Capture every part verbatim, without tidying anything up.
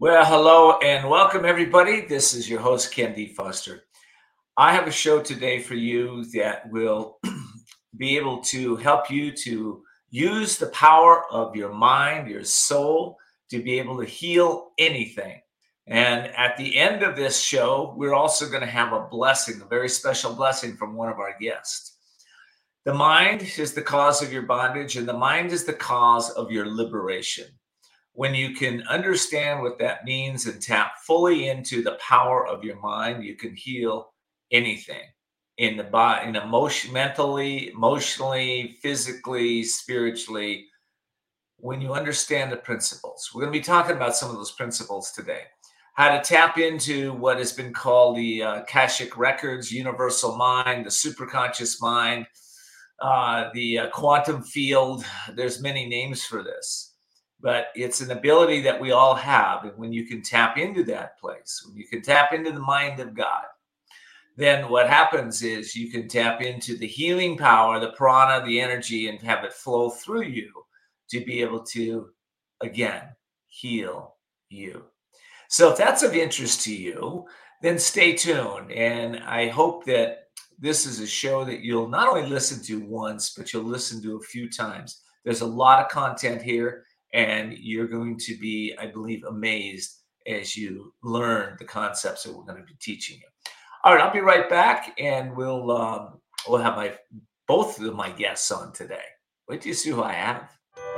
Well, hello and welcome, everybody. This is your host, Ken D. Foster. I have a show today for you that will be able to help you to use the power of your mind, your soul, to be able to heal anything. And at the end of this show, we're also going to have a blessing, a very special blessing from one of our guests. The mind is the cause of your bondage, and the mind is the cause of your liberation. When you can understand what that means and tap fully into the power of your mind, you can heal anything in the body, in emotion, mentally, emotionally, physically, spiritually. When you understand the principles, we're going to be talking about some of those principles today. How to tap into what has been called the uh, Akashic Records, universal mind, the superconscious mind, uh, the uh, quantum field. There's many names for this, but it's an ability that we all have. And when you can tap into that place, when you can tap into the mind of God, then what happens is you can tap into the healing power, the prana, the energy, and have it flow through you to be able to, again, heal you. So if that's of interest to you, then stay tuned. And I hope that this is a show that you'll not only listen to once, but you'll listen to a few times. There's a lot of content here, and you're going to be, I believe, amazed as you learn the concepts that we're going to be teaching you. All right, I'll be right back, and we'll um, we'll have my both of my guests on today. Wait till you see who I have.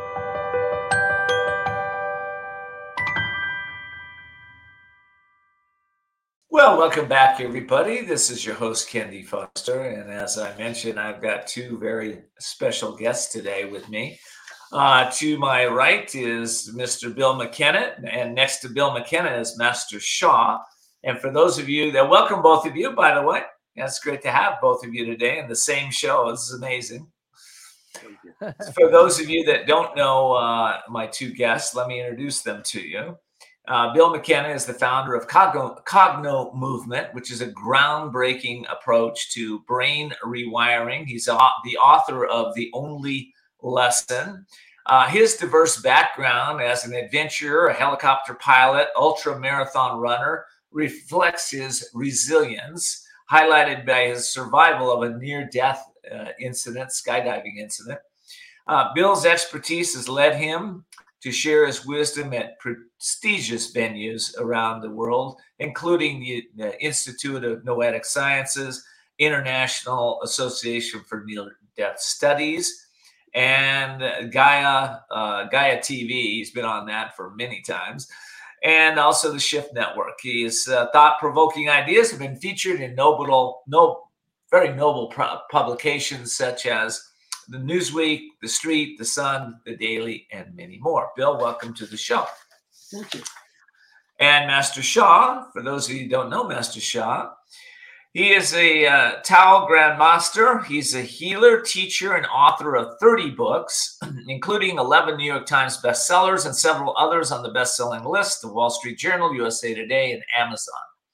Well, welcome back, everybody. This is your host, Ken D. Foster, and as I mentioned, I've got two very special guests today with me. Uh, to my right is Mister Bill McKenna, and next to Bill McKenna is Master Sha. And for those of you that, welcome both of you, by the way. Yeah, it's great to have both of you today in the same show. This is amazing. For those of you that don't know uh, my two guests, let me introduce them to you. Uh, Bill McKenna is the founder of Cogno, Cogno Movement, which is a groundbreaking approach to brain rewiring. He's a, the author of The Only Lesson. Uh, his diverse background as an adventurer, a helicopter pilot, ultra marathon runner, reflects his resilience, highlighted by his survival of a near-death uh, incident, skydiving incident. Uh, Bill's expertise has led him to share his wisdom at prestigious venues around the world, including the, the Institute of Noetic Sciences, International Association for Near-Death Studies, and Gaia, uh, Gaia T V. He's been on that for many times. And also the Shift Network. His uh, thought-provoking ideas have been featured in noble, no, very noble pro- publications such as the Newsweek, The Street, The Sun, The Daily, and many more. Bill, welcome to the show. Thank you. And Master Sha, for those of you who don't know Master Sha, he is a uh, Tao Grandmaster. He's a healer, teacher, and author of thirty books, including eleven New York Times bestsellers and several others on the best-selling list, The Wall Street Journal, U S A Today, and Amazon.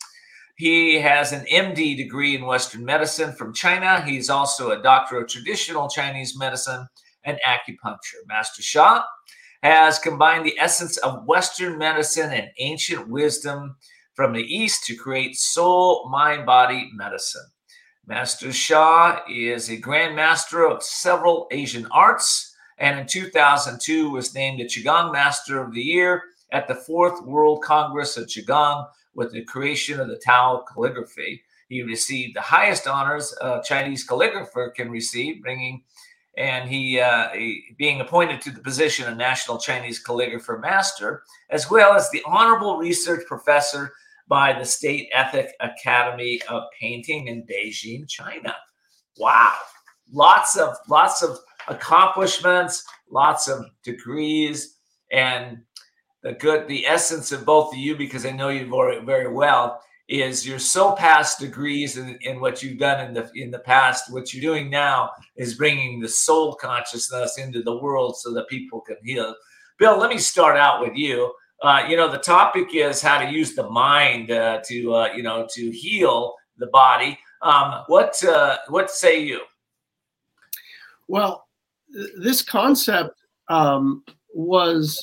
He has an M D degree in Western medicine from China. He's also a doctor of traditional Chinese medicine and acupuncture. Master Sha has combined the essence of Western medicine and ancient wisdom from the East to create soul, mind, body medicine. Master Sha is a Grand Master of several Asian arts, and in two thousand two was named the Qigong Master of the Year at the Fourth World Congress of Qigong with the creation of the Tao calligraphy. He received the highest honors a Chinese calligrapher can receive, bringing and he, uh, he being appointed to the position of National Chinese Calligrapher Master, as well as the Honorable Research Professor by the State Ethic Academy of Painting in Beijing, China. Wow. Lots of lots of accomplishments, lots of degrees, and the good the essence of both of you, because I know you very, very well, is you're so past degrees in, in what you've done in the in the past. What you're doing now is bringing the soul consciousness into the world so that people can heal. Bill, let me start out with you. Uh, you know, the topic is how to use the mind uh, to, uh, you know, to heal the body. Um, what, uh, what say you? Well, th- this concept um, was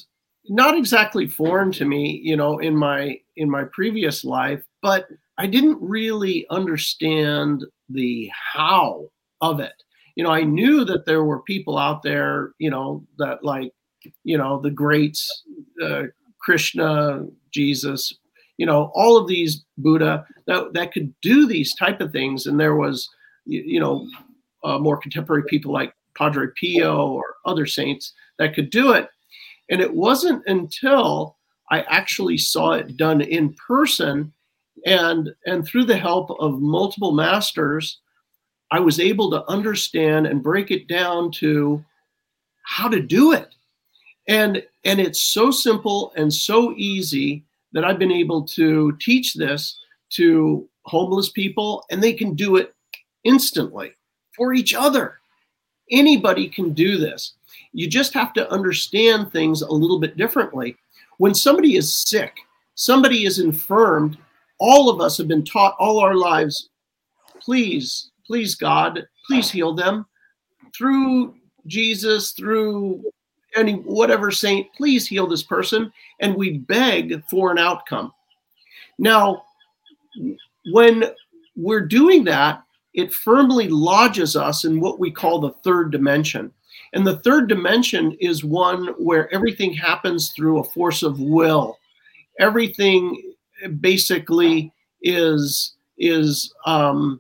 not exactly foreign to me, you know, in my in my previous life, but I didn't really understand the how of it. You know, I knew that there were people out there, you know, that like, you know, the greats, uh, Krishna, Jesus, you know, all of these Buddha that, that could do these type of things. And there was, you, you know, uh, more contemporary people like Padre Pio or other saints that could do it. And it wasn't until I actually saw it done in person and, and through the help of multiple masters, I was able to understand and break it down to how to do it. And, and it's so simple and so easy that I've been able to teach this to homeless people, and they can do it instantly for each other. Anybody can do this. You just have to understand things a little bit differently. When somebody is sick, somebody is infirmed, all of us have been taught all our lives, please, please God, please heal them. Through Jesus, through any whatever saint, please heal this person. And we beg for an outcome. Now, when we're doing that, it firmly lodges us in what we call the third dimension. And the third dimension is one where everything happens through a force of will. Everything basically is, is um,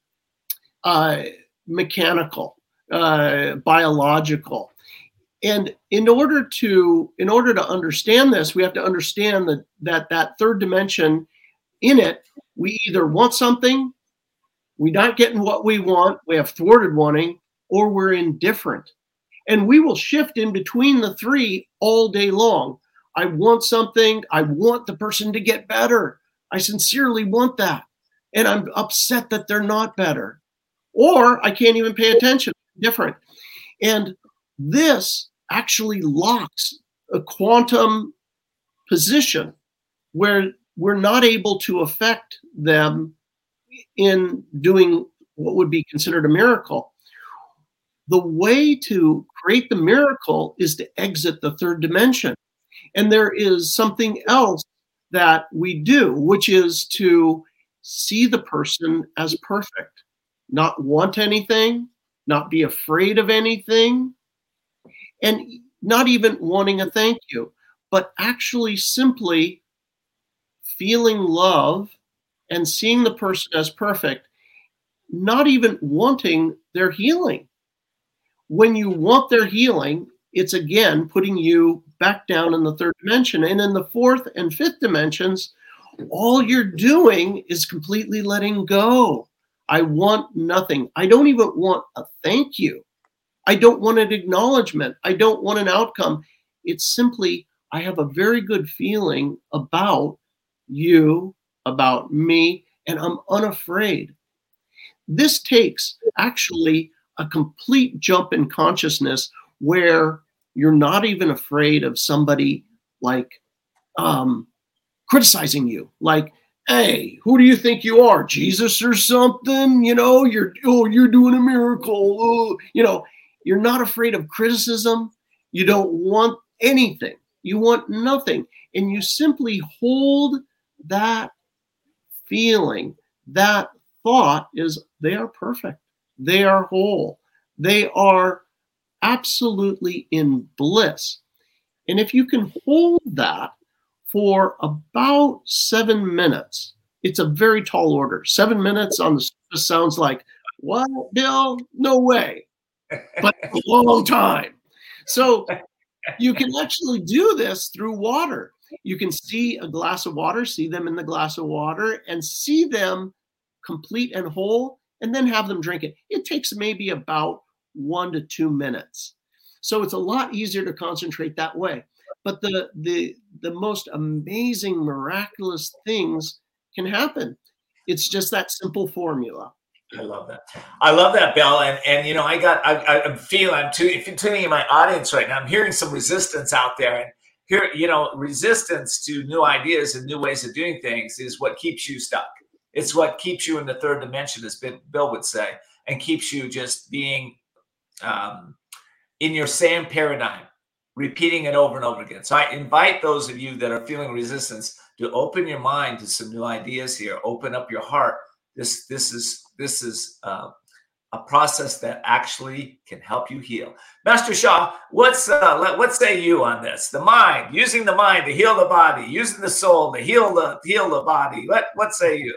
uh, mechanical, uh, biological. And in order to in order to understand this, we have to understand that that, that third dimension, in it, we either want something, we're not getting what we want, we have thwarted wanting, or we're indifferent. And we will shift in between the three all day long. I want something, I want the person to get better. I sincerely want that. And I'm upset that they're not better. Or I can't even pay attention, different. And this actually locks a quantum position where we're not able to affect them in doing what would be considered a miracle. The way to create the miracle is to exit the third dimension. And there is something else that we do, which is to see the person as perfect, not want anything, not be afraid of anything, and not even wanting a thank you, but actually simply feeling love and seeing the person as perfect, not even wanting their healing. When you want their healing, it's again putting you back down in the third dimension. And in the fourth and fifth dimensions, all you're doing is completely letting go. I want nothing. I don't even want a thank you. I don't want an acknowledgement. I don't want an outcome. It's simply, I have a very good feeling about you, about me, and I'm unafraid. This takes actually a complete jump in consciousness where you're not even afraid of somebody like um, criticizing you. Like, hey, who do you think you are? Jesus or something? You know, you're, oh, you're doing a miracle. Oh, you know, you're not afraid of criticism. You don't want anything. You want nothing. And you simply hold that feeling, that thought is they are perfect. They are whole. They are absolutely in bliss. And if you can hold that for about seven minutes, it's a very tall order. Seven minutes on the surface sounds like, what, Bill? No way. But a long time. So you can actually do this through water. You can see a glass of water, see them in the glass of water, and see them complete and whole, and then have them drink it. It takes maybe about one to two minutes. So it's a lot easier to concentrate that way. But the the the most amazing, miraculous things can happen. It's just that simple formula. I love that. I love that, Bill. And, and you know, I got, I, I'm feeling, I'm tu- if you're tuning in my audience right now, I'm hearing some resistance out there. And here, you know, resistance to new ideas and new ways of doing things is what keeps you stuck. It's what keeps you in the third dimension, as Bill would say, and keeps you just being um, in your same paradigm. repeating it over and over again. So I invite those of you that are feeling resistance to open your mind to some new ideas here. Open up your heart. This this is this is uh, a process that actually can help you heal. Master Sha, what's uh, what say you on this? The mind, using the mind to heal the body, using the soul to heal the heal the body. What what say you?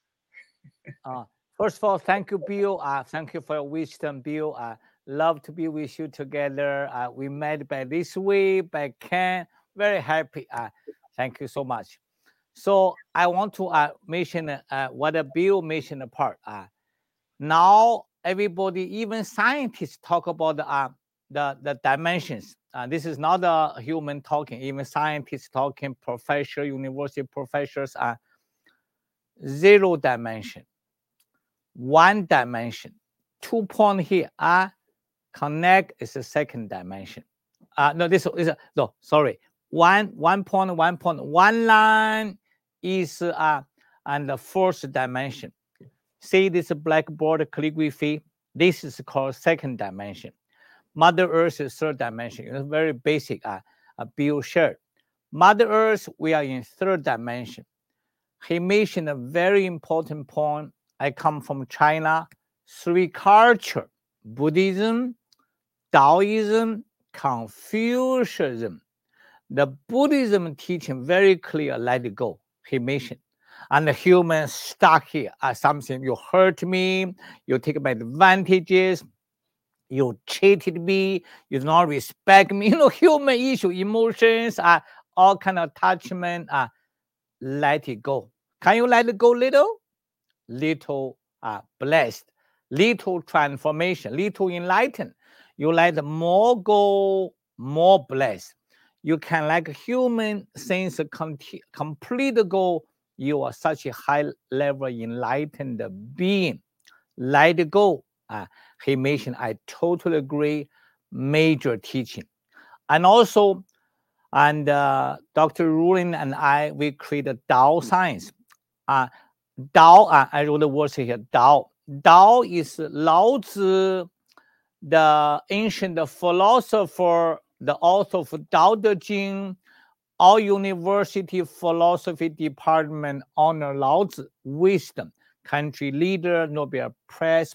Uh, first of all, thank you, Bill. Uh, thank you for your wisdom, Bill. Uh, love to be with you together. Uh, we met by this way, by Ken. Very happy. Uh, thank you so much. So I want to uh, mention uh, what a Bill mentioned apart. Uh, now everybody, even scientists, talk about uh, the the dimensions. Uh, this is not a human talking. Even scientists talking, professor, university professors are uh, zero dimension. One dimension, two point here are connect is the second dimension. Uh, no, this is a, no, sorry. One one point one point one line is uh and the fourth dimension. See this blackboard calligraphy. This is called second dimension. Mother Earth is third dimension. It's very basic. Uh, uh Bill shared. Mother Earth, we are in third dimension. He mentioned a very important point. I come from China, three culture, Buddhism, Taoism, Confucianism. The Buddhism teaching very clear, let it go, he mentioned. And the human stuck here as something, you hurt me, you take my advantages, you cheated me, you do not respect me. You know, human issue, emotions, are all kind of attachment, uh, let it go. Can you let it go little? Little uh, blessed, little transformation, little enlightened. You let more go, more blessed. You can like human sense com- complete go. You are such a high level enlightened being. Let it go. Uh, he mentioned, I totally agree. Major teaching. And also, and uh, Doctor Rulin and I, we created Tao science. Uh, Dao, uh, I wrote the words here, Dao. Dao is Lao Tzu, the ancient philosopher, the author of Dao De Jing. Our university philosophy department honor Lao Tzu, wisdom, country leader, Nobel Prize,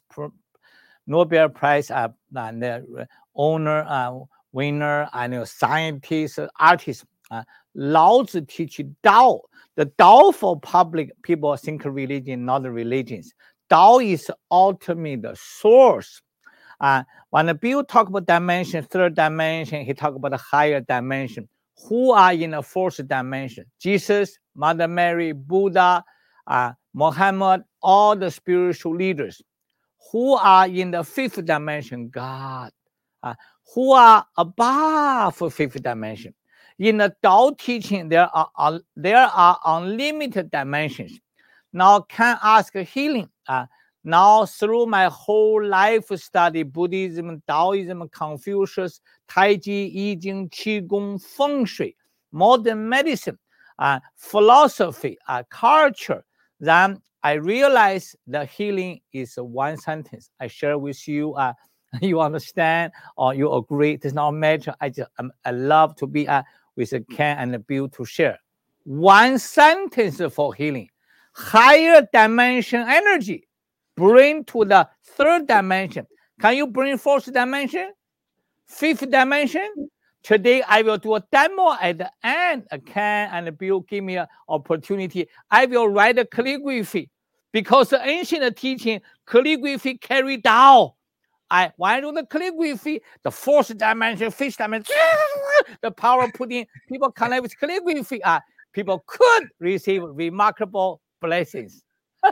Nobel Prize uh, and, uh, owner, uh, winner, and uh, scientist, artist. Uh, Lao Tzu teach Dao. The Dao for public people think religion, not religions. Dao is ultimate the source. Uh, when the Bill talk about dimension, third dimension, he talk about the higher dimension. Who are in the fourth dimension? Jesus, Mother Mary, Buddha, uh, Muhammad, all the spiritual leaders. Who are in the fifth dimension? God. Uh, who are above fifth dimension? In the Tao teaching, there are uh, there are unlimited dimensions. Now, can ask healing. Uh, now, through my whole life study, Buddhism, Taoism, Confucius, Tai Chi, I Ching, Qigong, Feng Shui, modern medicine, uh, philosophy, uh, culture, then I realized the healing is one sentence. I share with you. Uh, you understand or you agree. It does not matter. I just um, I love to be uh, with a Ken and a Bill to share. One sentence for healing. Higher dimension energy. Bring to the third dimension. Can you bring fourth dimension? Fifth dimension? Today, I will do a demo at the end. Ken and Bill give me an opportunity. I will write a calligraphy because the ancient teaching, calligraphy carried down. I why do the calligraphy, the fourth dimension, fifth dimension, the power put in, people connect with calligraphy. Uh, people could receive remarkable blessings.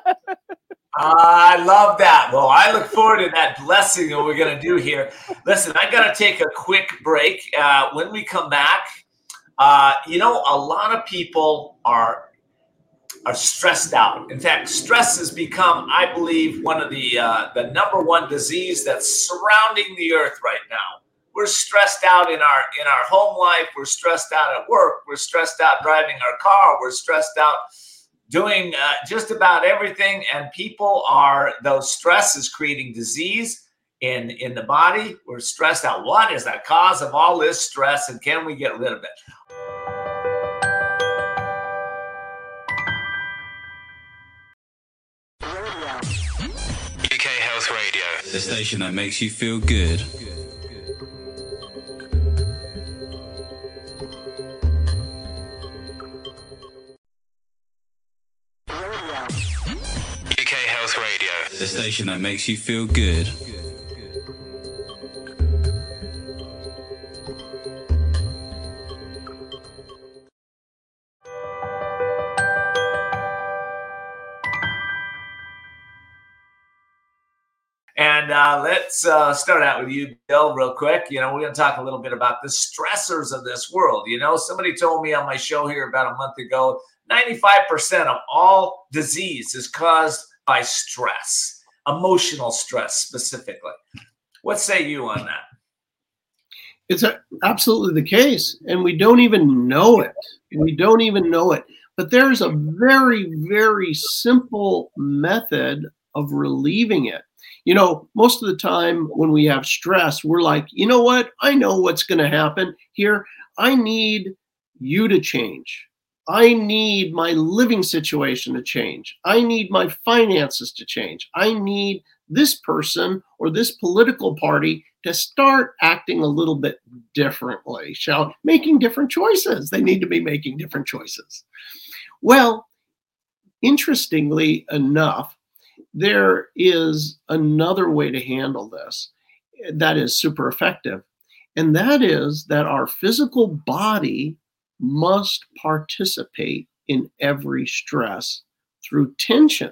I love that. Well, I look forward to that blessing that we're going to do here. Listen, I got to take a quick break. Uh, when we come back, uh, you know, a lot of people are are stressed out. In fact, stress has become, I believe, one of the uh, the number one disease that's surrounding the earth right now. We're stressed out in our in our home life. We're stressed out at work. We're stressed out driving our car. We're stressed out doing uh, just about everything. And people are, those stress is creating disease. in, in the body. We're stressed out. What is the cause of all this stress, and can we get rid of it? U K Health Radio, the station that makes you feel good. U K Health Radio, the station that makes you feel good. And uh, let's uh, start out with you, Bill, real quick. You know, we're going to talk a little bit about the stressors of this world. You know, somebody told me on my show here about a month ago, ninety-five percent of all disease is caused by stress, emotional stress specifically. What say you on that? It's a, absolutely the case, and we don't even know it. We don't even know it. But there's a very, very simple method of relieving it. You know, most of the time when we have stress, we're like, you know what? I know what's going to happen here. I need you to change. I need my living situation to change. I need my finances to change. I need this person or this political party to start acting a little bit differently, shall making different choices. They need to be making different choices. Well, interestingly enough, there is another way to handle this that is super effective. And that is that our physical body must participate in every stress through tension.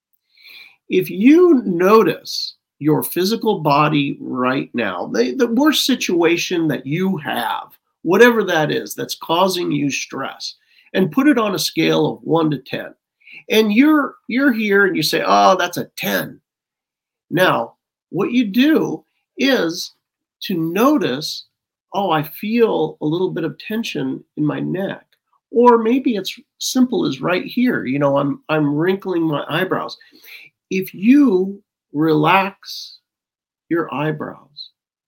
If you notice your physical body right now, the, the worst situation that you have, whatever that is that's causing you stress, and put it on a scale of one to ten. And you're you're here and you say, oh, that's a ten. Now, what you do is to notice, oh, I feel a little bit of tension in my neck. Or maybe it's simple as right here. You know, I'm I'm wrinkling my eyebrows. If you relax your eyebrows,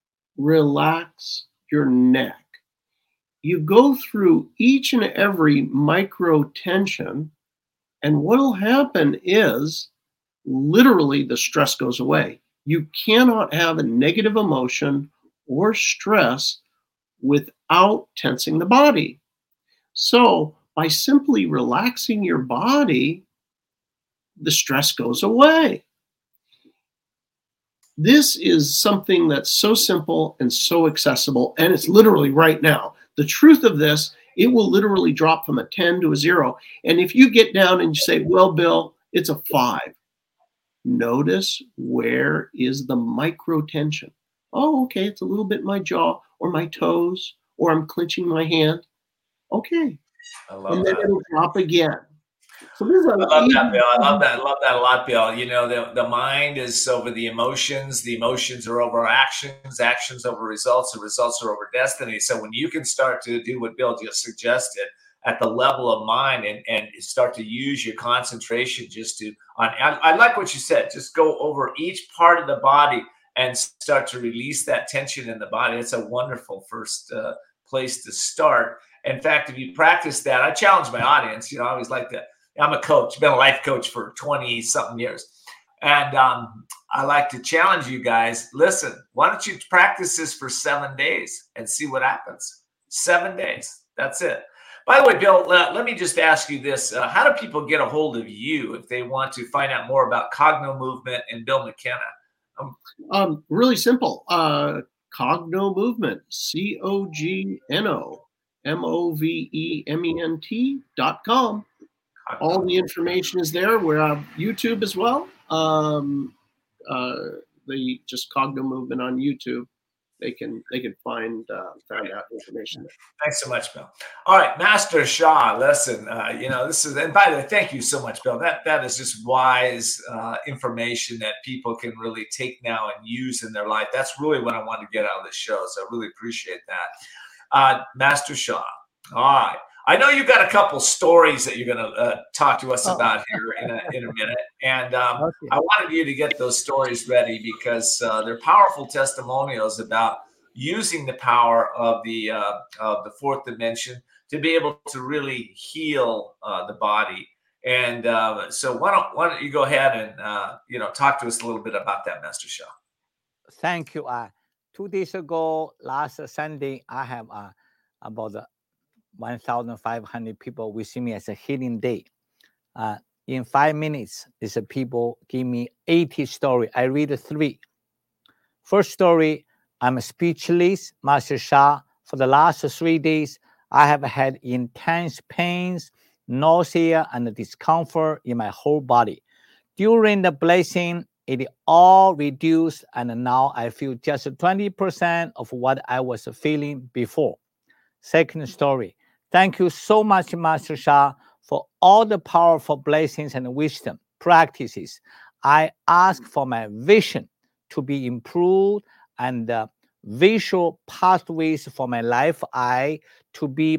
relax your neck, you go through each and every micro tension, and what will happen is literally the stress goes away. You cannot have a negative emotion or stress without tensing the body. So by simply relaxing your body, the stress goes away. This is something that's so simple and so accessible, and it's literally right now. The truth of this, it will literally drop from a ten to a zero. And if you get down and you say, well, Bill, it's a five, notice where is the micro tension. Oh, okay, it's a little bit in my jaw or my toes, or I'm clenching my hand. Okay. I love and then that. it'll drop again. So this is I love that, Bill. I love that. I love that a lot, Bill. You know, the, the mind is over the emotions. The emotions are over actions. Actions over results. The results are over destiny. So when you can start to do what Bill just suggested at the level of mind and, and start to use your concentration just to, on, I, I like what you said, just go over each part of the body and start to release that tension in the body. It's a wonderful first uh, place to start. In fact, if you practice that, I challenge my audience. You know, I always like to, I'm a coach, been a life coach for twenty something years. And um, I like to challenge you guys. Listen, why don't you practice this for seven days and see what happens? Seven days. That's it. By the way, Bill, uh, let me just ask you this. Uh, how do people get a hold of you if they want to find out more about Cogno Movement and Bill McKenna? Um, um, really simple. Uh, Cogno Movement, C O G N O M O V E M E N T dot com. All the information is there. We're on YouTube as well. Um, uh, the just Cogno Movement on YouTube. They can they can find uh, find out information there. Thanks so much, Bill. All right, Master Sha. Listen, uh, you know this is, and by the way, thank you so much, Bill. That that is just wise uh, information that people can really take now and use in their life. That's really what I want to get out of this show. So I really appreciate that, uh, Master Sha. All right. I know you got a couple stories that you're going to uh, talk to us Oh. about here in a, in a minute. And um, Okay. I wanted you to get those stories ready because uh, they're powerful testimonials about using the power of the uh, of the fourth dimension to be able to really heal uh, the body. And uh, so why don't why don't you go ahead and uh, you know talk to us a little bit about that, Master Sha. Thank you. Uh, two days ago, last Sunday, I have uh, about uh, one thousand five hundred people with me as a healing day. Uh, in five minutes, these people give me eighty stories. I read three. First story, I'm speechless, Master Sha. For the last three days, I have had intense pains, nausea, and discomfort in my whole body. During the blessing, it all reduced, and now I feel just twenty percent of what I was feeling before. Second story, thank you so much, Master Sha, for all the powerful blessings and wisdom practices. I ask for my vision to be improved and the visual pathways for my life eye to be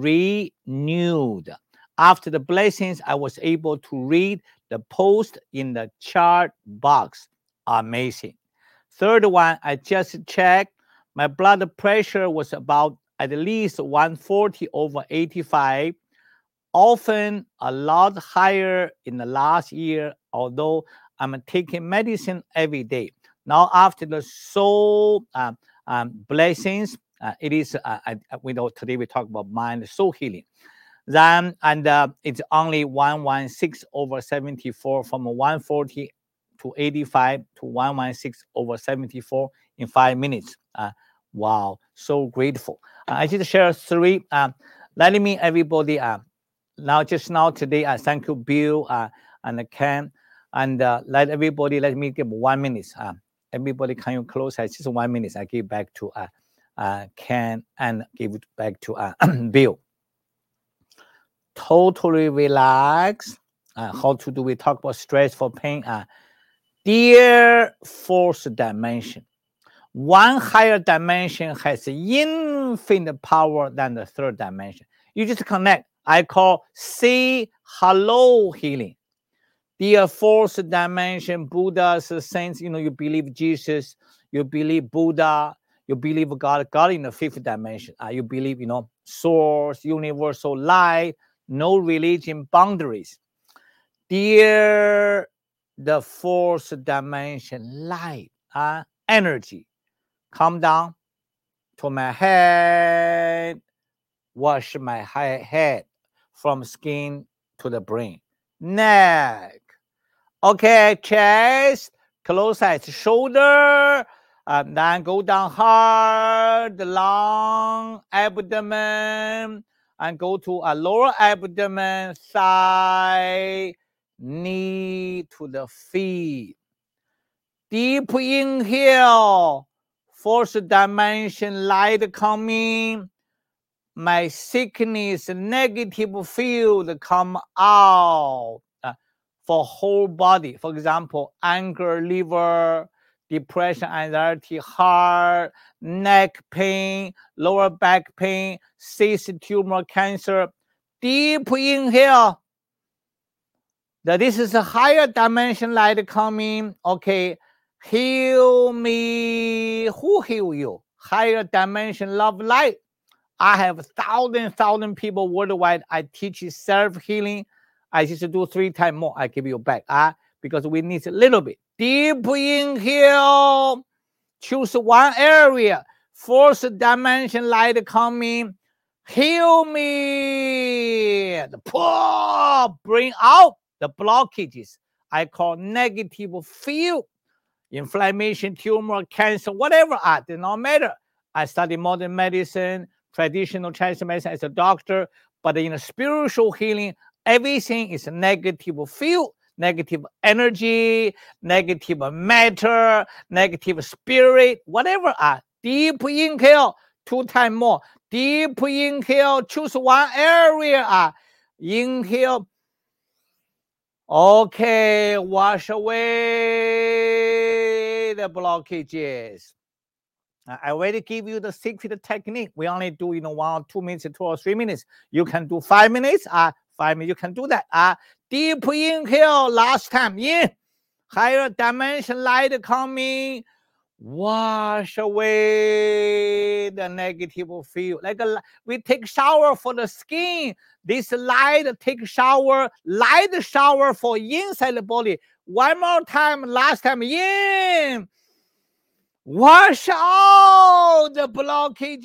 renewed. After the blessings, I was able to read the post in the chart box. Amazing. Third one, I just checked. My blood pressure was about at least one forty over eighty-five, often a lot higher in the last year, although I'm taking medicine every day. Now, after the soul um, um, blessings, uh, it is, uh, I, we know today we talk about mind soul healing. Then, and uh, it's only one sixteen over seventy-four from one forty to eighty-five to one sixteen over seventy-four in five minutes. Uh, wow, so grateful. Uh, I just share three. Uh, let me, everybody, uh, now, just now, today, uh, thank you, Bill uh, and Ken. And uh, let everybody, let me give one minute. Uh, everybody, can you close? Uh, just one minute. I give back to uh, uh, Ken and give it back to uh, Bill. Totally relax. Uh, how to do we talk about stress for pain? Uh, dear fourth dimension, one higher dimension has infinite power than the third dimension. You just connect. I call say hello healing. Dear fourth dimension, Buddha's saints, you know, you believe Jesus, you believe Buddha, you believe God, God in the fifth dimension. Uh, you believe, you know, source, universal light, no religion boundaries. Dear the fourth dimension, light, uh, energy, come down to my head, wash my head from skin to the brain, neck. Okay, chest, close eyes, shoulder, and then go down hard, long abdomen, and go to a lower abdomen, thigh, knee to the feet. Deep inhale, fourth dimension light coming. My sickness, negative field come out uh, for whole body. For example, anger, liver, depression, anxiety, heart, neck pain, lower back pain, cyst tumor, cancer. Deep inhale. That this is a higher dimension light coming. Okay, heal me. Who heal you? Higher dimension love light. I have thousand, thousand people worldwide. I teach self-healing. I just do three times more. I give you back. Uh, because we need a little bit. Deep inhale. Choose one area. Fourth dimension light coming. Heal me. The pull. Bring out the blockages. I call negative field. Inflammation, tumor, cancer, whatever. Uh, does not matter. I study modern medicine, traditional Chinese medicine as a doctor, but in a spiritual healing, everything is a negative field, negative energy, negative matter, negative spirit, whatever. Uh, deep inhale, two times more. Deep inhale, choose one area. Uh, inhale. Okay, wash away the blockages. I already give you the secret technique. We only do, you know, one or two minutes, two or three minutes. You can do five minutes. Uh, five minutes, you can do that. Uh, deep inhale, last time. In. Higher dimension light coming. Wash away the negative feel. Like a, we take shower for the skin. This light take shower, light shower for inside the body. One more time, last time. In. Wash out the blockages.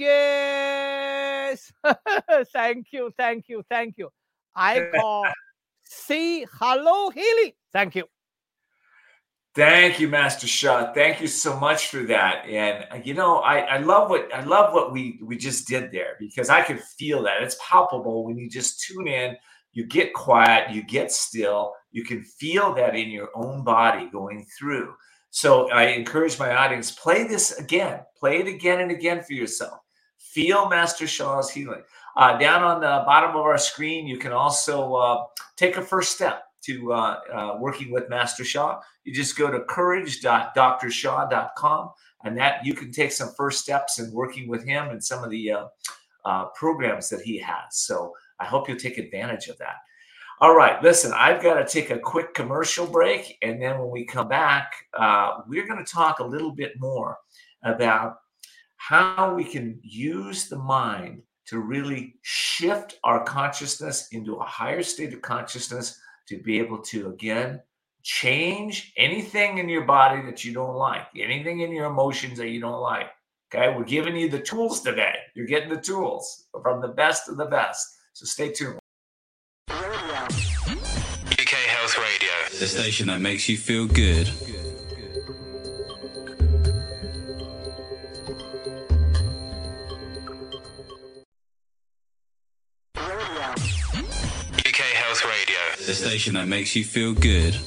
Thank you, thank you, thank you. I call see hello healing. Thank you. Thank you, Master Sha. Thank you so much for that. And you know, I, I love what I love what we we just did there, because I could feel that. It's palpable when you just tune in, you get quiet, you get still, you can feel that in your own body going through. So I encourage my audience, play this again, play it again and again for yourself. Feel Master Sha's healing. Uh, down on the bottom of our screen, you can also uh, take a first step to uh, uh, working with Master Sha. You just go to courage dot dr sha dot com, and that you can take some first steps in working with him and some of the uh, uh, programs that he has. So I hope you'll take advantage of that. All right, listen, I've got to take a quick commercial break, and then when we come back, uh, we're going to talk a little bit more about how we can use the mind to really shift our consciousness into a higher state of consciousness to be able to, again, change anything in your body that you don't like, anything in your emotions that you don't like. Okay, we're giving you the tools today. You're getting the tools from the best of the best. So stay tuned. U K Health Radio, the station that makes you feel good. U K Health Radio, the station that makes you feel good.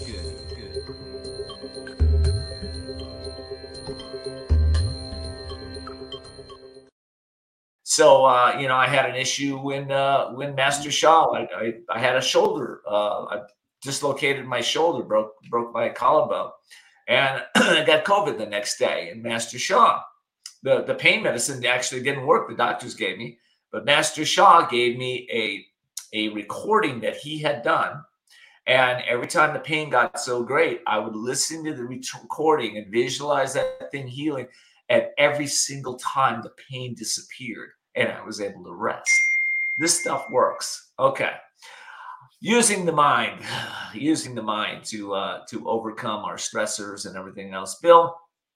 So, uh, you know, I had an issue when uh, when Master Sha, I, I, I had a shoulder, uh, I dislocated my shoulder, broke broke my collarbone, and I got COVID the next day. And Master Sha, the, the pain medicine actually didn't work, the doctors gave me, but Master Sha gave me a, a recording that he had done. And every time the pain got so great, I would listen to the recording and visualize that thing healing. And every single time the pain disappeared and I was able to rest. This stuff works. Okay. Using the mind, using the mind to uh, to overcome our stressors and everything else. Bill,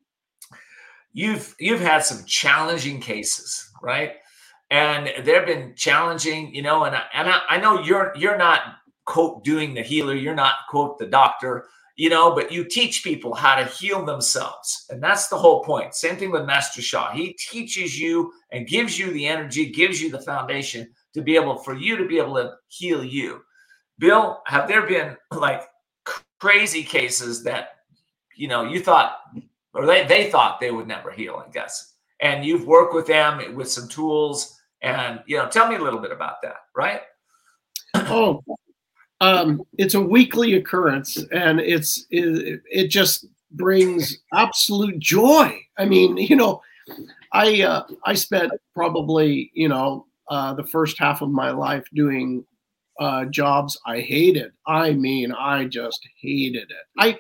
you've you've had some challenging cases, right? And they've been challenging, you know, and I, and I, I know you're you're not, quote, doing the healer. You're not, quote, the doctor, you know, but you teach people how to heal themselves. And that's the whole point. Same thing with Master Sha. He teaches you and gives you the energy, gives you the foundation to be able, for you to be able to heal you. Bill, have there been like crazy cases that, you know, you thought, or they, they thought they would never heal, I guess. And you've worked with them with some tools and, you know, tell me a little bit about that, right? Oh, Um, it's a weekly occurrence, and it's it, it just brings absolute joy. I mean, you know, I uh, I spent probably you know uh, the first half of my life doing uh, jobs I hated. I mean, I just hated it. I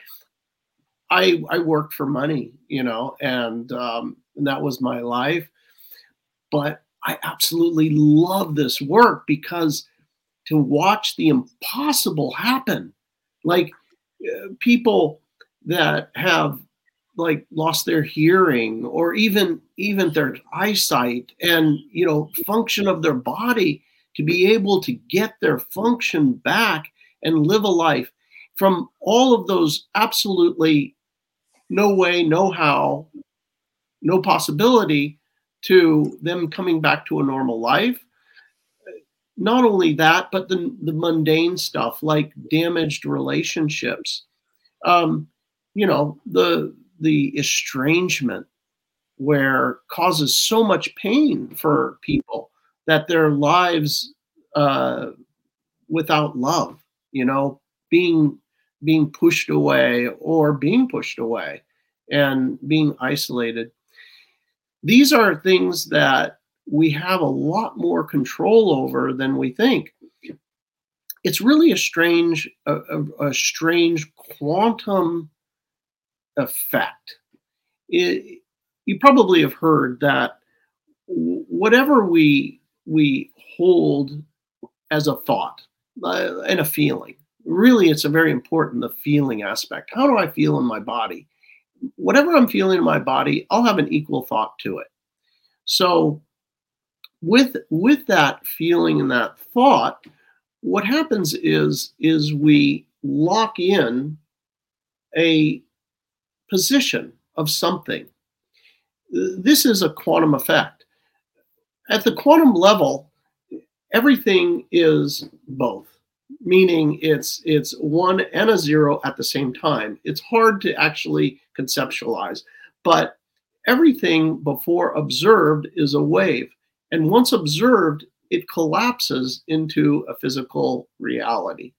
I I worked for money, you know, and um, and that was my life. But I absolutely love this work because to watch the impossible happen, like uh, people that have like lost their hearing or even even their eyesight and, you know, function of their body, to be able to get their function back and live a life from all of those absolutely no way, no how, no possibility, to them coming back to a normal life. Not only that, but the, the mundane stuff like damaged relationships, um, you know, the the estrangement where causes so much pain for people that their lives uh, without love, you know, being being pushed away or being pushed away and being isolated. these are things that we have a lot more control over than we think. It's really a strange, a, a, a strange quantum effect. It, you probably have heard that whatever we we hold as a thought uh, and a feeling, really, it's a very important, the feeling aspect. How do I feel in my body? Whatever I'm feeling in my body, I'll have an equal thought to it. So with with that feeling and that thought, what happens is is we lock in a position of something. This is a quantum effect. At the quantum level, everything is both, meaning it's it's one and a zero at the same time. It's hard to actually conceptualize, but everything before observed is a wave. And once observed, it collapses into a physical reality.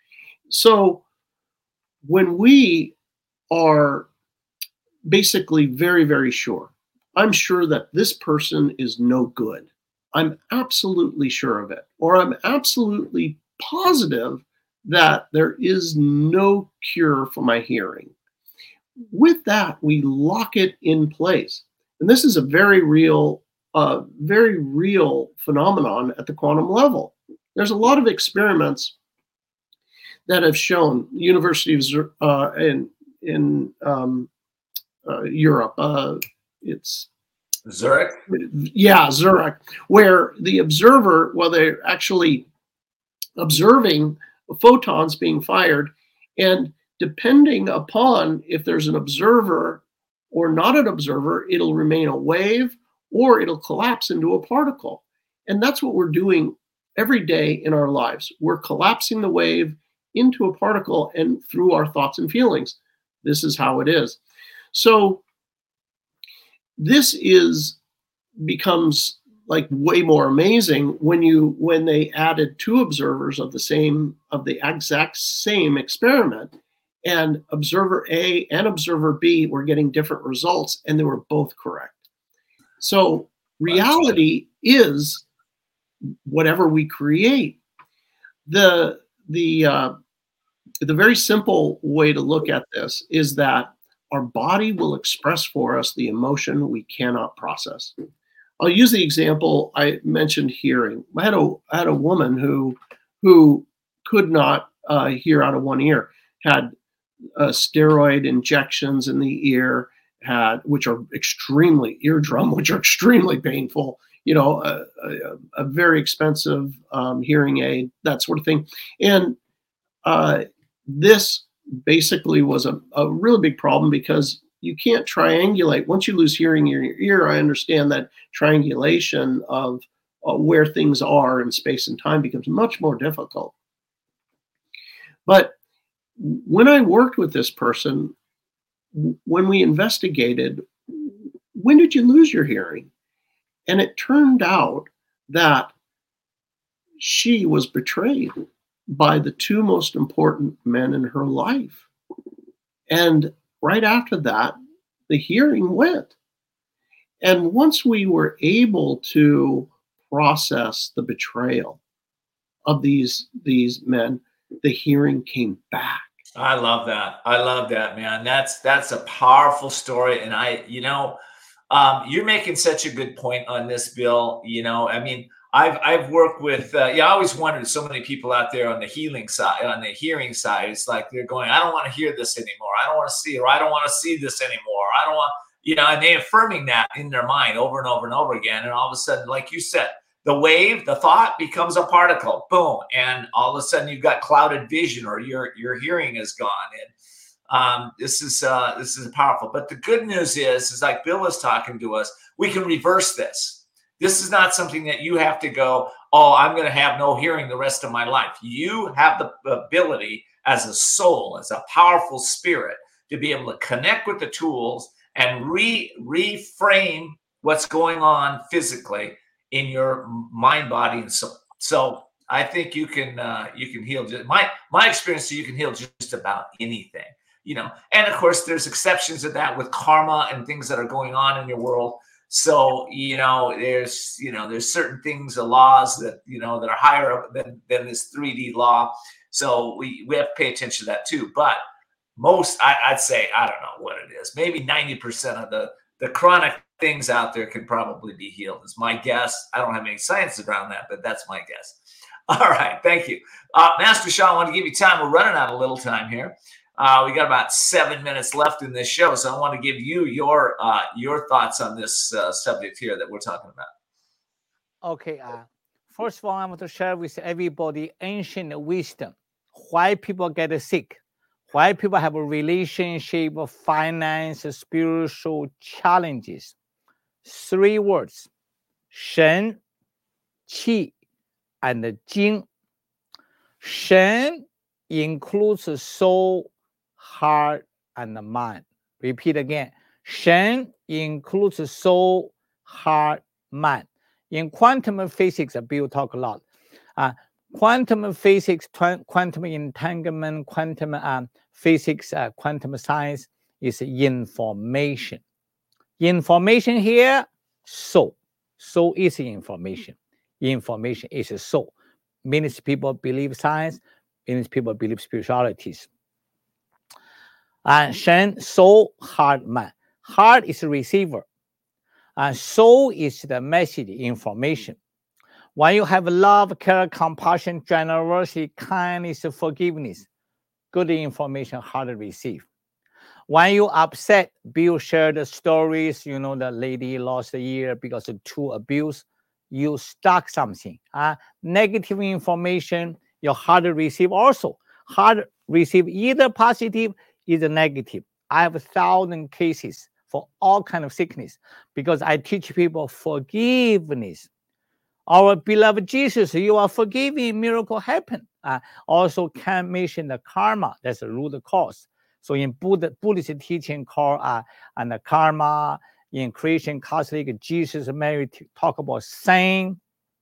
So when we are basically very, very sure, I'm sure that this person is no good. I'm absolutely sure of it. Or I'm absolutely positive that there is no cure for my hearing. With that, we lock it in place. And this is a very real, uh, very real phenomenon at the quantum level. There's a lot of experiments that have shown, University of uh, in in um, uh, Europe, uh, it's Zurich. Yeah, Zurich, where the observer, well, they're actually observing photons being fired, and depending upon if there's an observer or not an observer, it'll remain a wave or it'll collapse into a particle. And that's what we're doing every day in our lives. We're collapsing the wave into a particle and through our thoughts and feelings. This is how it is. So this is becomes like way more amazing when you when they added two observers of the same of the exact same experiment, and observer A and observer B were getting different results, and they were both correct. So reality is whatever we create. The the uh, the very simple way to look at this is that our body will express for us the emotion we cannot process. I'll use the example I mentioned, hearing. I had a I had a woman who who could not uh, hear out of one ear, had uh, steroid injections in the ear, had which are extremely eardrum, which are extremely painful. You know, a, a, a very expensive um, hearing aid, that sort of thing, and uh, this basically was a, a really big problem because you can't triangulate. Once you lose hearing in your ear, I understand that triangulation of uh, where things are in space and time becomes much more difficult. But when I worked with this person, when we investigated, when did you lose your hearing? And it turned out that she was betrayed by the two most important men in her life. And right after that, the hearing went. And once we were able to process the betrayal of these, these men, the hearing came back. I love that. I love that, man. That's that's a powerful story. And I, you know, um, you're making such a good point on this, Bill. You know, I mean, I've I've worked with, uh, yeah, I always wondered, so many people out there on the healing side, on the hearing side, it's like they're going, I don't want to hear this anymore. I don't want to see, or I don't want to see this anymore. I don't want, you know, and they're affirming that in their mind over and over and over again. And all of a sudden, like you said, the wave, the thought becomes a particle, boom. And all of a sudden you've got clouded vision, or your, your hearing is gone. And um, this is, uh, this is powerful. But the good news is, is like Bill is talking to us, we can reverse this. This is not something that you have to go, oh, I'm going to have no hearing the rest of my life. You have the ability as a soul, as a powerful spirit, to be able to connect with the tools and re reframe what's going on physically in your mind, body, and soul. So I think you can uh, you can heal. Just, my my experience, you can heal just about anything, you know. And of course, there's exceptions to that with karma and things that are going on in your world. So, you know, there's, you know, there's certain things, the laws that, you know, that are higher up than, than this three D law. So we, we have to pay attention to that too. But most, I, I'd say, I don't know what it is, maybe ninety percent of the, the chronic things out there can probably be healed, is my guess. I don't have any science around that, but that's my guess. All right. Thank you. Uh, Master Sha, I want to give you time. We're running out of little time here. Uh, we got about seven minutes left in this show. So I want to give you your, uh, your thoughts on this uh, subject here that we're talking about. Okay. Uh, first of all, I want to share with everybody ancient wisdom. Why people get sick. Why people have a relationship, finance, spiritual challenges. Three words: 神, 气, and 精. 神 includes soul, heart, and mind. Repeat again. 神 includes soul, heart, mind. In quantum physics, Bill talk a lot. Uh, quantum physics, quantum entanglement, quantum um, physics, uh, quantum science is information. Information here, soul. Soul is information. Information is soul. Means people believe science, means people believe spiritualities. And Shen, soul, heart, mind. Heart is the receiver. And soul is the message, information. When you have love, care, compassion, generosity, kindness, forgiveness, good information, hard to receive. When you upset, Bill shared the stories, you know, the lady lost a ear because of two abuse. You stuck something. Uh, negative information, you're hard to receive also. Hard to receive either positive, either negative. I have a thousand cases for all kind of sickness because I teach people forgiveness. Our beloved Jesus, you are forgiving, miracle happen. Uh, also can mention the karma, that's the root cause. So in Buddha, Buddhist teaching called uh, and the karma, in Christian Catholic, Jesus Mary talk about sin.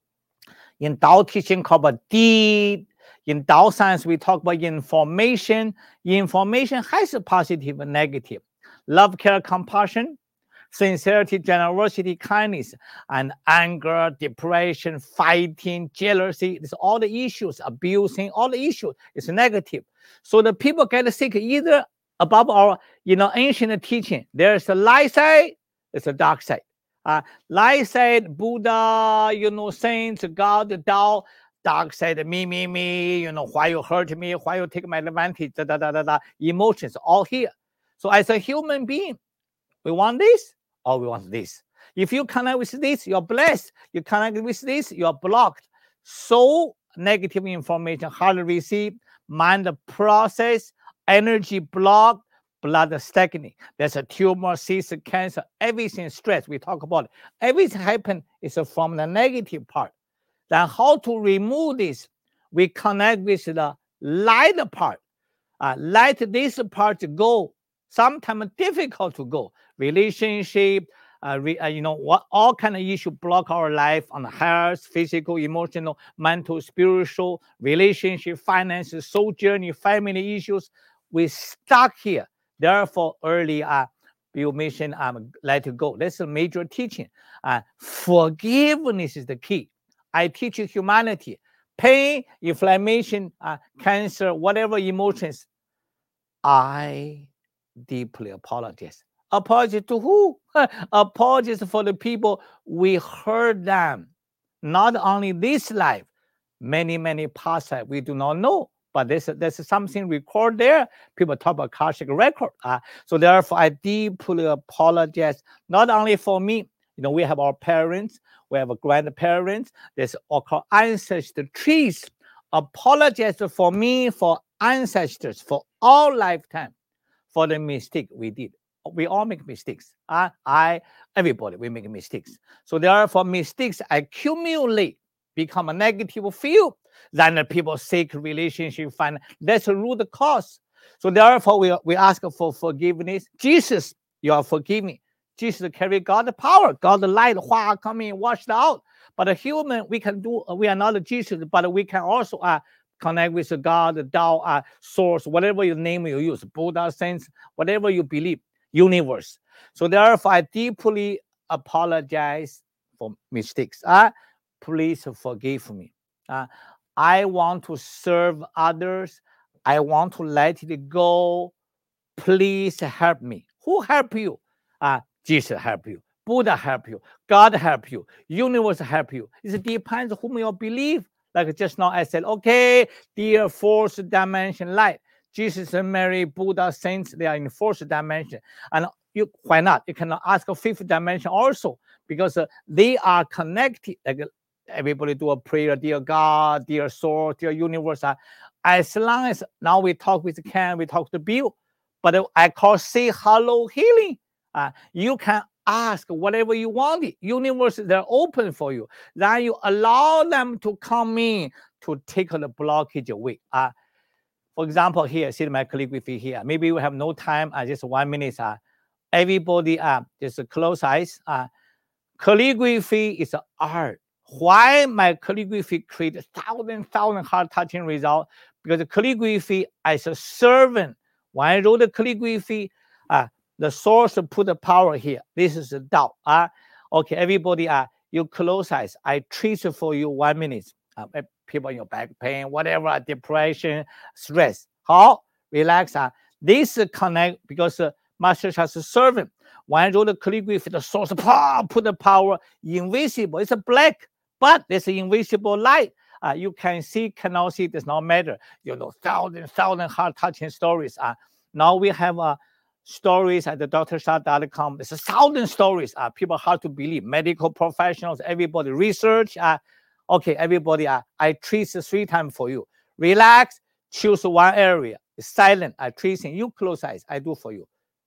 In Tao teaching called about deed. In Tao science, we talk about information. Information has a positive and negative. Love, care, compassion, sincerity, generosity, kindness, and anger, depression, fighting, jealousy. It's all the issues, abusing, all the issues. It's negative. So the people get sick either above our, you know, ancient teaching. There's a light side, there's a dark side. Uh, light side, Buddha, you know, saints, God, Tao. Dark side, me, me, me, you know, why you hurt me, why you take my advantage, da, da, da, da, da. Emotions all here. So as a human being, we want this or we want this. If you connect with this, you're blessed. You connect with this, you're blocked. So negative information, hard to receive, mind process, energy blocked, blood stagnant. There's a tumor, cyst, cancer, everything stress. We talk about it. Everything happen is from the negative part. Then how to remove this? We connect with the light part. Uh, let this part go. Sometimes difficult to go. Relationship, uh, re, uh, you know, what all kind of issue block our life on health, physical, emotional, mental, spiritual, relationship, finances, soul journey, family issues. We stuck here. Therefore, early uh, you mentioned um, let it go. That's a major teaching. Uh, forgiveness is the key. I teach you humanity. Pain, inflammation, uh, cancer, whatever emotions. I deeply apologize. Apologize to who? Apologize for the people we hurt them. Not only this life, many, many past life we do not know. But there's, there's something recorded there. People talk about Akashic record. Uh, so therefore, I deeply apologize. Not only for me, you know, we have our parents, we have grandparents. There's all called ancestor trees. Apologize for me, for ancestors, for all lifetime, for the mistake we did. We all make mistakes. Uh, I, everybody, we make mistakes. So therefore, mistakes accumulate, become a negative field. Then the people seek relationship, find that's the root cause. So therefore, we, we ask for forgiveness. Jesus, you are forgiving. Jesus carry God's power, God's light, Hua coming, washed out. But a human, we can do, we are not Jesus, but we can also uh, connect with God, the Tao, uh, source, whatever your name you use, Buddha, saints, whatever you believe, universe. So therefore, I deeply apologize for mistakes. Uh, please forgive me. Uh, I want to serve others. I want to let it go. Please help me. Who help you? Uh, Jesus help you. Buddha help you. God help you. Universe help you. It depends whom you believe. Like just now I said, okay, dear fourth dimension light. Jesus and Mary, Buddha, saints, they are in fourth dimension. And you, why not? You can ask a fifth dimension also, because uh, they are connected. Like everybody do a prayer, dear God, dear soul, dear universe. Uh, as long as now we talk with Ken, we talk to Bill, but I call say hello healing. Uh, you can ask whatever you want. Universe, they're open for you. Then you allow them to come in to take the blockage away. Uh, for example, here, see my calligraphy here. Maybe we have no time, uh, just one minute. Uh, everybody, uh, just close eyes. Uh, calligraphy is art. Why my calligraphy create thousand, thousand heart-touching results? Because calligraphy as a servant, when I wrote the calligraphy, uh, the source put the power here. This is the Tao. Uh, okay, everybody, uh, you close eyes. I trace it for you one minute. Uh, people in your back pain, whatever, depression, stress. How? Relax. Uh, this uh, connect because uh, Master has a servant. When I wrote the calligraphy, the source pop, put the power invisible. It's a black, but there's an invisible light. Uh, you can see, cannot see, does not matter. You know, thousand, thousand heart-touching stories. Uh, now we have uh, stories at the D R shah dot com. There's a thousand stories. Uh, people hard to believe. Medical professionals, everybody, research. Uh, okay, everybody, uh, I trace three times for you. Relax, choose one area. It's silent. I tracing. You close eyes. I do for you.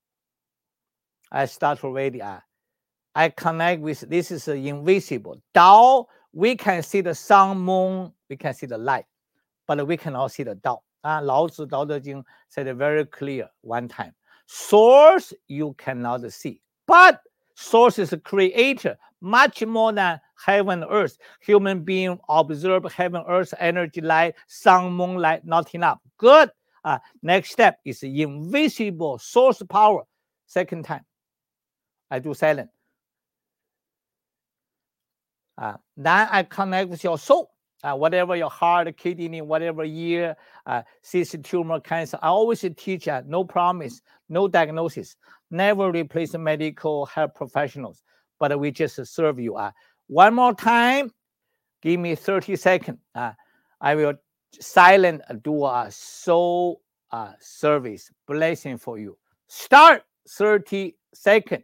I start already. Uh, I connect with, this is uh, invisible. Tao, we can see the sun, moon, we can see the light, but we cannot see the Tao. Uh, Lao Tzu, Tao Te Ching said it very clear one time. Source, you cannot see, but source is a creator, much more than heaven and earth. Human being observe heaven, earth, energy, light, sun, moon, light, not enough. Good. Uh, next step is invisible source power. Second time, I do silent. Uh, then I connect with your soul. Uh, whatever your heart, kidney, whatever year, uh, cyst, tumor, cancer. I always teach uh, no promise, no diagnosis. Never replace medical health professionals, but we just serve you. Uh, one more time, give me thirty seconds. Uh, I will silent do a soul uh, service blessing for you. Start thirty seconds.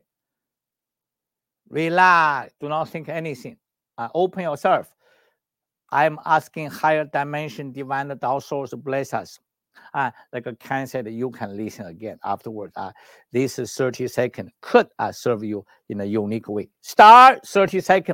Relax. Do not think anything. Uh, open yourself. I'm asking higher dimension, divine Tao source bless us. Uh, like a Ken said, you can listen again afterwards. Uh, this is thirty seconds could uh, serve you in a unique way. Start thirty seconds.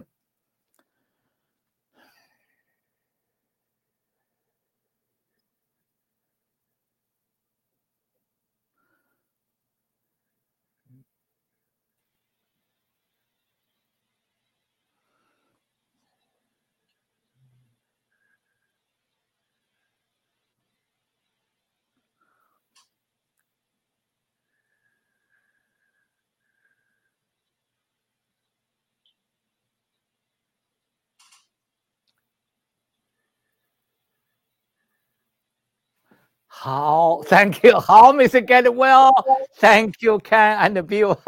How? Thank you. How, Mister Getwell? Thank you, Ken and Bill.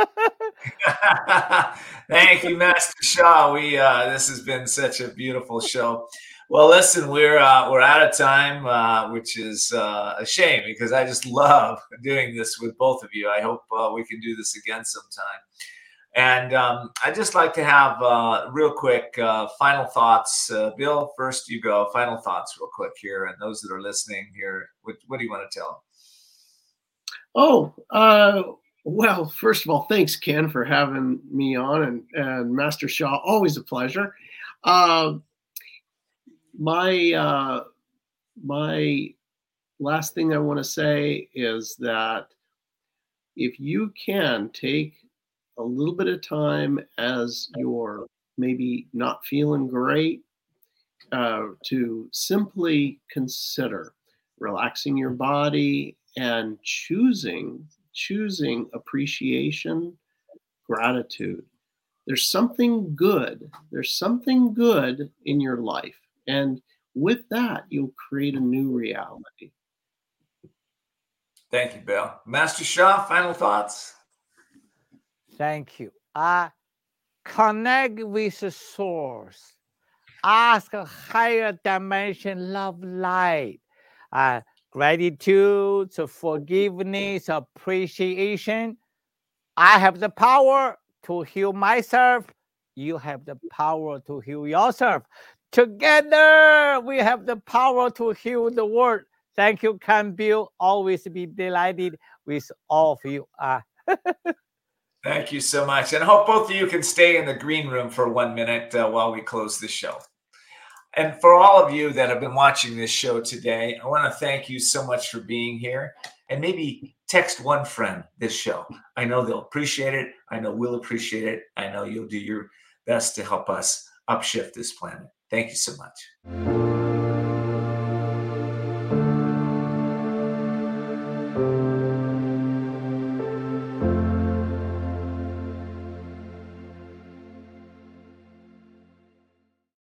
Thank you, Master Sha. We uh, this has been such a beautiful show. Well, listen, we're uh, we're out of time, uh, which is uh, a shame because I just love doing this with both of you. I hope uh, we can do this again sometime. And um, I'd just like to have uh, real quick uh, final thoughts. Uh, Bill, first you go. Final thoughts real quick here. And those that are listening here, what, what do you want to tell them? Oh, uh, well, first of all, thanks, Ken, for having me on. And, and Master Sha, always a pleasure. Uh, my, uh, my last thing I want to say is that if you can take a little bit of time as you're maybe not feeling great, uh, to simply consider relaxing your body and choosing, choosing appreciation, gratitude, there's something good. There's something good in your life. And with that, you'll create a new reality. Thank you, Bill. Master Sha, final thoughts? Thank you. Uh, connect with the source. Ask a higher dimension, love, light. Uh, gratitude, so forgiveness, appreciation. I have the power to heal myself. You have the power to heal yourself. Together, we have the power to heal the world. Thank you, Ken, Bill. Always be delighted with all of you. Uh, Thank you so much. And I hope both of you can stay in the green room for one minute uh, while we close the show. And for all of you that have been watching this show today, I want to thank you so much for being here. And maybe text one friend this show. I know they'll appreciate it. I know we'll appreciate it. I know you'll do your best to help us upshift this planet. Thank you so much.